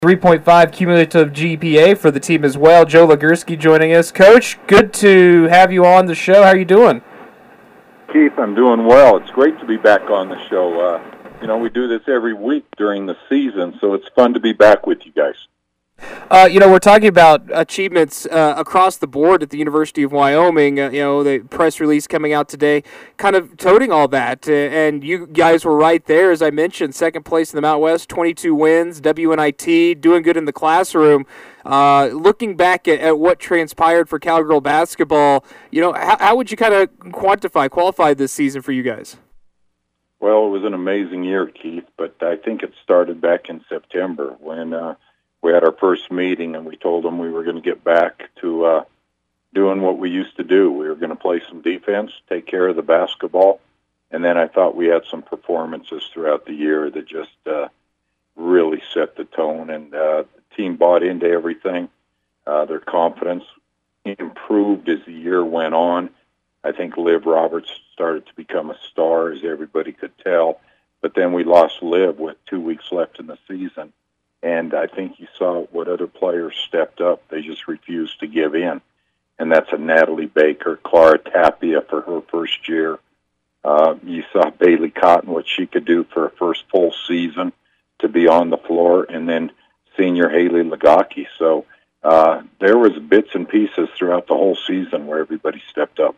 3.5 cumulative GPA for the team as well. Joe Legursky joining us. Coach, good to have you on the show. How are you doing? Keith, I'm doing well. It's great to be back on the show. We do this every week during the season, so it's fun to be back with you guys. We're talking about achievements across the board at the University of Wyoming. The press release coming out today kind of toting all that. And you guys were right there, as I mentioned, second place in the Mountain West, 22 wins, WNIT, doing good in the classroom. Looking back at what transpired for Cowgirl basketball, how would you kind of qualify this season for you guys? Well, it was an amazing year, Keith, but I think it started back in September when we had our first meeting, and we told them we were going to get back to doing what we used to do. We were going to play some defense, take care of the basketball, and then I thought we had some performances throughout the year that just really set the tone, and the team bought into everything. Their confidence improved as the year went on. I think Liv Roberts started to become a star, as everybody could tell, but then we lost Liv with 2 weeks left in the season. And I think you saw what other players stepped up. They just refused to give in. And that's a Natalie Baker, Clara Tapia for her first year. You saw Bailey Cotton, what she could do for her first full season to be on the floor, and then senior Haley Lagaki. So there was bits and pieces throughout the whole season where everybody stepped up.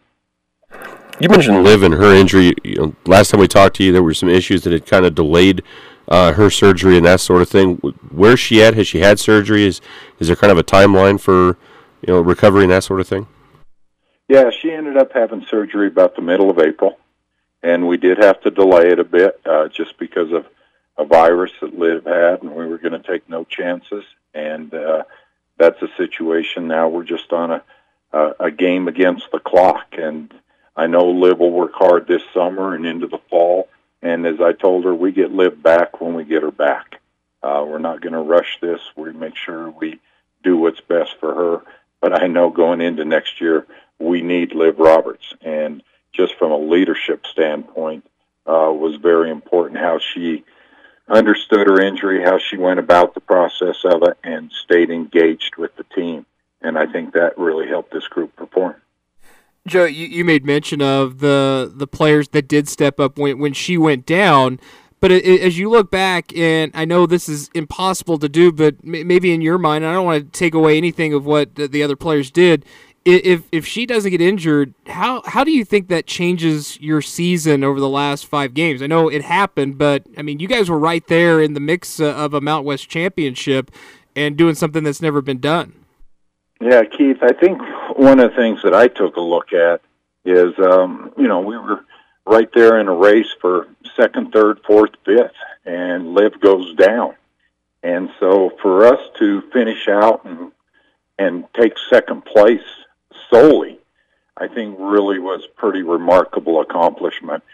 You mentioned Liv and her injury. Last time we talked to you, there were some issues that had kind of delayed her surgery and that sort of thing. Where's she at? Has she had surgery? Is there kind of a timeline for recovery and that sort of thing? Yeah, she ended up having surgery about the middle of April, and we did have to delay it a bit just because of a virus that Liv had, and we were going to take no chances. And that's a situation now. We're just on a game against the clock, and I know Liv will work hard this summer and into the fall. And as I told her, we get Liv back when we get her back. We're not going to rush this. We make sure we do what's best for her. But I know going into next year, we need Liv Roberts. And just from a leadership standpoint, was very important how she understood her injury, how she went about the process of it, and stayed engaged with the team. And I think that really helped this group perform. Joe, you made mention of the players that did step up when she went down, but as you look back, and I know this is impossible to do, but maybe in your mind, I don't want to take away anything of what the other players did. If she doesn't get injured, how do you think that changes your season over the last 5 games? I know it happened, but I mean, you guys were right there in the mix of a Mountain West championship and doing something that's never been done. Yeah, Keith, I think one of the things that I took a look at is, we were right there in a race for second, third, fourth, fifth, and Liv goes down. And so for us to finish out and take second place solely, I think really was pretty remarkable accomplishment.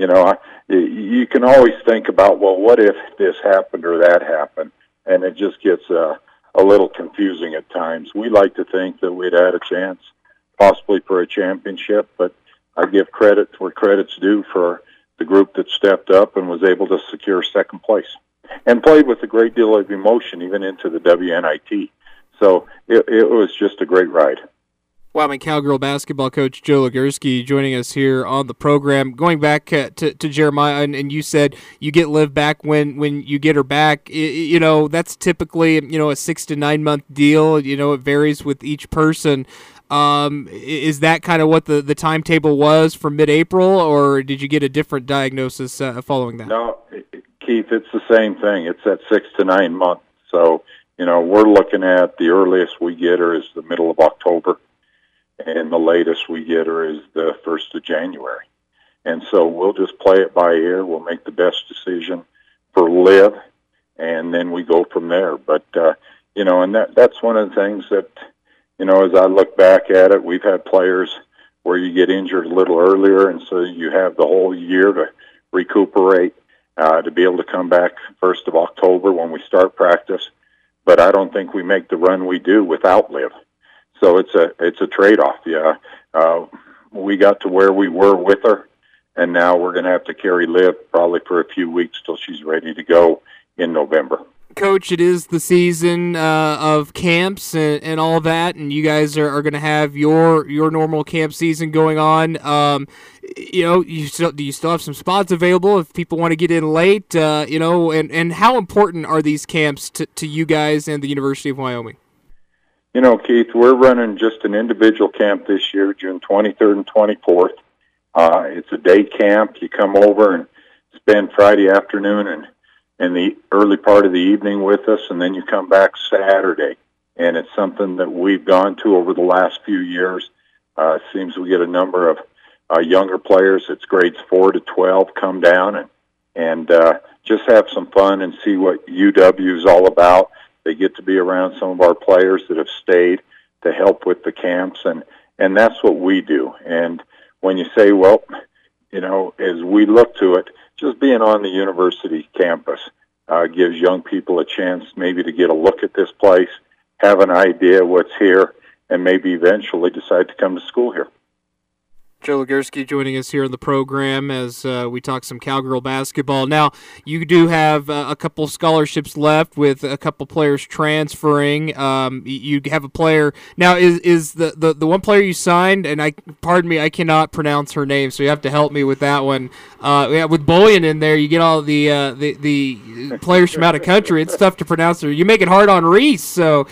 You can always think about, well, what if this happened or that happened? And it just gets a little confusing at times. We like to think that we'd had a chance possibly for a championship, but I give credit where credit's due for the group that stepped up and was able to secure second place and played with a great deal of emotion even into the WNIT. So it was just a great ride. Wyoming Cowgirl basketball coach Joe Legursky joining us here on the program. Going back to Jeremiah, and you said you get Liv back when you get her back. That's typically a 6 to 9 month deal. It varies with each person. Is that kind of what the timetable was for mid-April, or did you get a different diagnosis following that? No, Keith, it's the same thing. It's at 6 to 9 months. So, we're looking at the earliest we get her is the middle of October, and the latest we get her is the 1st of January. And so we'll just play it by ear. We'll make the best decision for Liv, and then we go from there. But, and that's one of the things that, as I look back at it, we've had players where you get injured a little earlier, and so you have the whole year to recuperate, to be able to come back 1st of October when we start practice. But I don't think we make the run we do without Liv. So it's a trade-off. Yeah, we got to where we were with her, and now we're going to have to carry Liv probably for a few weeks till she's ready to go in November. Coach, it is the season of camps and all that, and you guys are going to have your normal camp season going on. Do you still have some spots available if people want to get in late? And how important are these camps to you guys and the University of Wyoming? Keith, we're running just an individual camp this year, June 23rd and 24th. It's a day camp. You come over and spend Friday afternoon and the early part of the evening with us, and then you come back Saturday. And it's something that we've gone to over the last few years. It seems we get a number of younger players. It's grades 4 to 12 come down and just have some fun and see what UW is all about. They get to be around some of our players that have stayed to help with the camps, and that's what we do. And when you say, as we look to it, just being on the university campus gives young people a chance maybe to get a look at this place, have an idea what's here, and maybe eventually decide to come to school here. Joe Legursky joining us here in the program as we talk some Cowgirl basketball. Now, you do have a couple scholarships left with a couple players transferring. You have a player now. Is the one player you signed? And pardon me, I cannot pronounce her name, so you have to help me with that one. With Bullion in there, you get all the players from out of country. It's tough to pronounce her. You make it hard on Reese. So,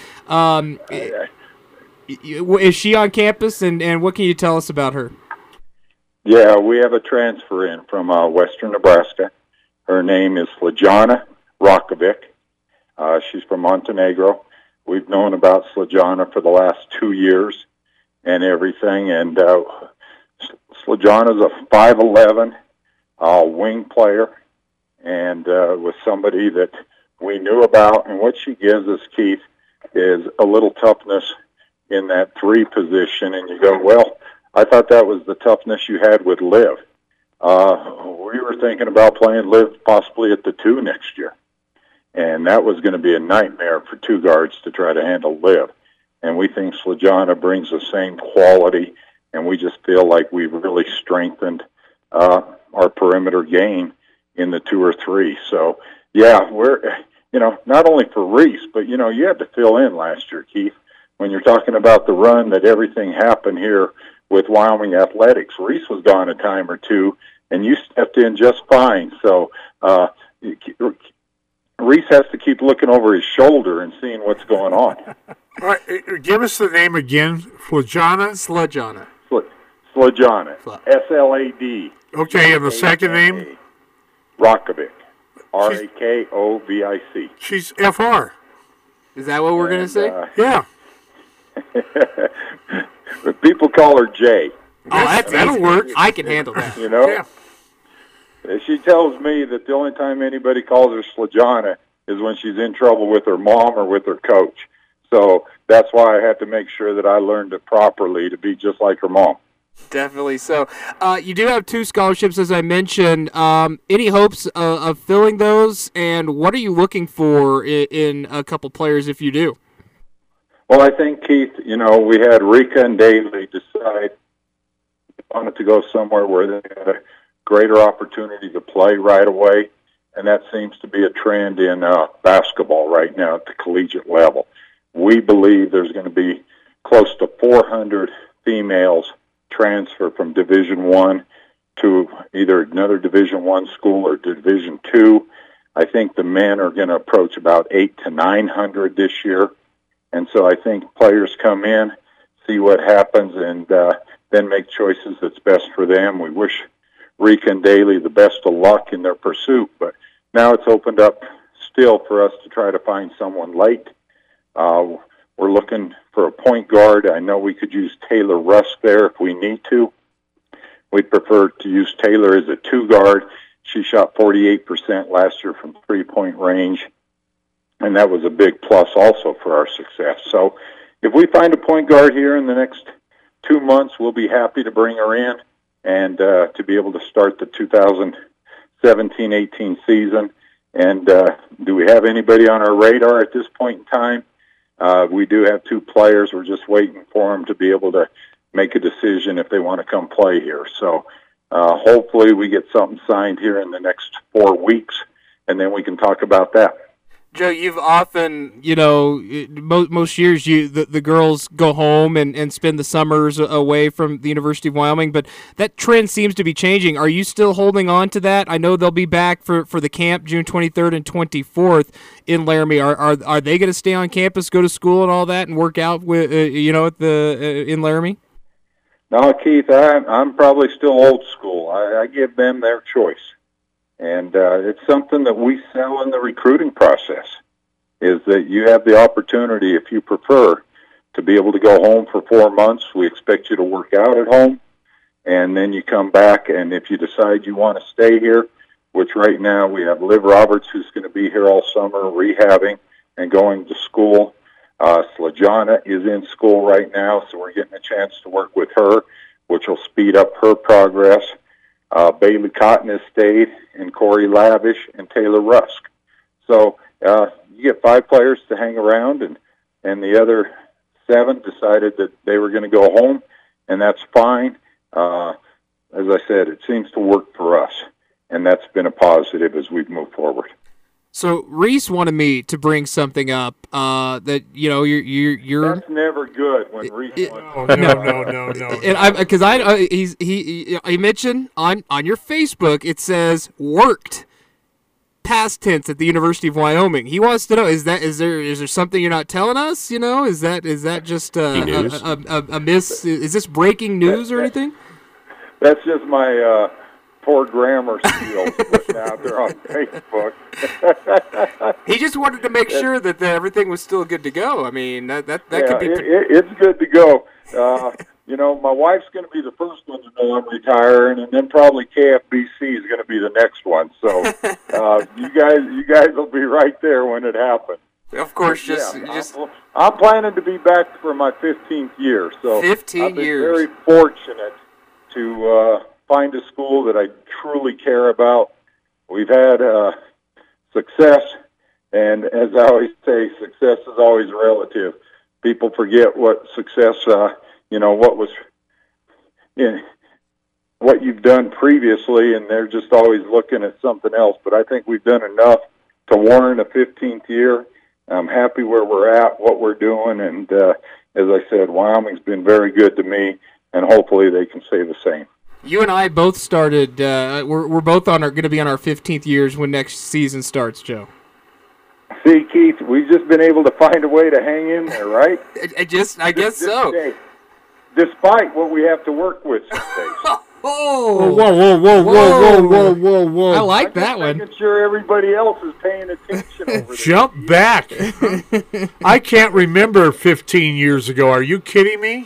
is she on campus? And what can you tell us about her? Yeah, we have a transfer in from western Nebraska. Her name is Slajana Rakovic. She's from Montenegro. We've known about Slajana for the last 2 years and everything. And Slajana's a 5'11" wing player and was somebody that we knew about. And what she gives us, Keith, is a little toughness in that 3 position. And you go, well, I thought that was the toughness you had with Liv. We were thinking about playing Liv possibly at the 2 next year. And that was going to be a nightmare for 2 guards to try to handle Liv. And we think Slajana brings the same quality, and we just feel like we've really strengthened our perimeter game in the 2 or 3. So, yeah, we're, not only for Reese, but, you had to fill in last year, Keith. When you're talking about the run that everything happened here with Wyoming athletics, Reese was gone a time or 2, and you stepped in just fine. So Reese has to keep looking over his shoulder and seeing what's going on. All right, give us the name again. Slajana? Slajana. Slajana. S-L-A-D. Okay, and the second name? Rakovic. R-A-K-O-V-I-C. She's F-R. Is that what we're going to say? Yeah. But people call her Jay. Oh, that'll work. I can handle that. Yeah. She tells me that the only time anybody calls her Slajana is when she's in trouble with her mom or with her coach. So that's why I had to make sure that I learned it properly to be just like her mom. Definitely. So you do have 2 scholarships, as I mentioned. Any hopes of filling those, and what are you looking for in a couple players if you do? Well, I think, Keith, we had Rika and Daly decide they wanted to go somewhere where they had a greater opportunity to play right away, and that seems to be a trend in basketball right now at the collegiate level. We believe there's going to be close to 400 females transfer from Division I to either another Division I school or Division II. I think the men are going to approach about 800 to 900 this year. And so I think players come in, see what happens, and then make choices that's best for them. We wish Rika and Daly the best of luck in their pursuit, but now it's opened up still for us to try to find someone late. We're looking for a point guard. I know we could use Taylor Rusk there if we need to. We'd prefer to use Taylor as a 2 guard. She shot 48% last year from 3-point range, and that was a big plus also for our success. So if we find a point guard here in the next 2 months, we'll be happy to bring her in and to be able to start the 2017-18 season. And do we have anybody on our radar at this point in time? We do have 2 players. We're just waiting for them to be able to make a decision if they want to come play here. So hopefully we get something signed here in the next 4 weeks, and then we can talk about that. Joe, you've often, most years the girls go home and spend the summers away from the University of Wyoming, but that trend seems to be changing. Are you still holding on to that? I know they'll be back for the camp June 23rd and 24th in Laramie. Are they going to stay on campus, go to school and all that, and work out with in Laramie? No, Keith, I'm probably still old school. I give them their choice. And it's something that we sell in the recruiting process, is that you have the opportunity, if you prefer, to be able to go home for 4 months. We expect you to work out at home, and then you come back, and if you decide you want to stay here, which right now we have Liv Roberts, who's going to be here all summer, rehabbing and going to school. Slajana is in school right now, so we're getting a chance to work with her, which will speed up her progress. Bailey Cotton has stayed, and Corey Lavish and Taylor Rusk. So you get 5 players to hang around, and the other 7 decided that they were going to go home, and that's fine. As I said, it seems to work for us, and that's been a positive as we've moved forward. So Reese wanted me to bring something up that you're. That's never good when Reese wants. No. And because he mentioned on your Facebook it says worked past tense at the University of Wyoming. He wants to know is there something you're not telling us? Is that just a miss? Is this breaking news or anything? That's just my poor grammar skills putting out there on Facebook. He just wanted to make sure that everything was still good to go. I mean, that could be. It's good to go. My wife's going to be the first one to know I'm retiring, and then probably KFBC is going to be the next one. So you guys will be right there when it happens. Of course, I'm planning to be back for my 15th year. So 15 I've been years. very fortunate to find a school that I truly care about. We've had success, and as I always say, success is always relative. People forget what success, what you've done previously, and they're just always looking at something else. But I think we've done enough to warrant a 15th year. I'm happy where we're at, what we're doing, and as I said, Wyoming's been very good to me, and hopefully they can say the same. You and I both started. We're both going to be on our 15th years when next season starts, Joe. See, Keith, we've just been able to find a way to hang in there, right? I guess so. Day, despite what we have to work with some days. Whoa. I like that one. Making sure everybody else is paying attention over there. Jump back. I can't remember 15 years ago. Are you kidding me?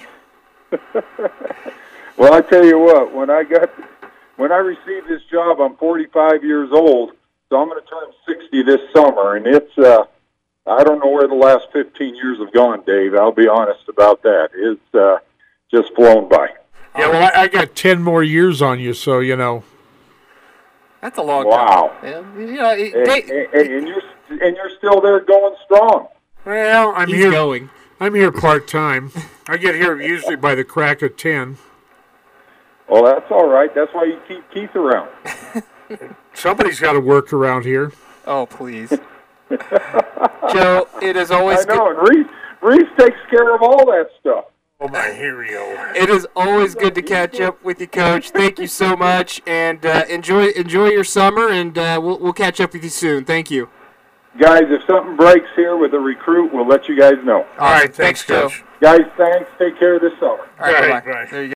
Well, I tell you what, when I received this job, I'm 45 years old, so I'm going to turn 60 this summer, and it's, I don't know where the last 15 years have gone, Dave. I'll be honest about that. It's just flown by. Yeah, well, I got 10 more years on you, so, That's a long time. Wow. Yeah, and you're still there going strong. Well, he's going. I'm here part-time. I get here usually by the crack of 10. Well, that's all right. That's why you keep Keith around. Somebody's got to work around here. Oh, please. Joe, it is always I know, and Reese takes care of all that stuff. Oh, my hero. It is always good to catch up with you, Coach. Thank you so much, and enjoy your summer, and we'll catch up with you soon. Thank you. Guys, if something breaks here with a recruit, we'll let you guys know. All right, thanks, Joe. Coach. Guys, thanks. Take care this summer. All right, bye. There you go.